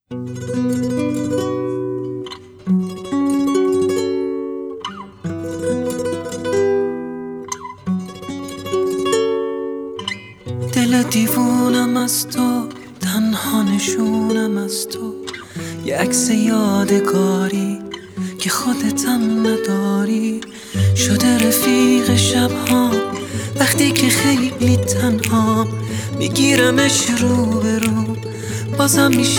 دل دیوونم از تو، تنها نشونم از تو، یه عکس یادگاری که خودتم نداری. شده رفیق شبهام وقتی که خیلی تنهام، میگیرمش رو به رو بازم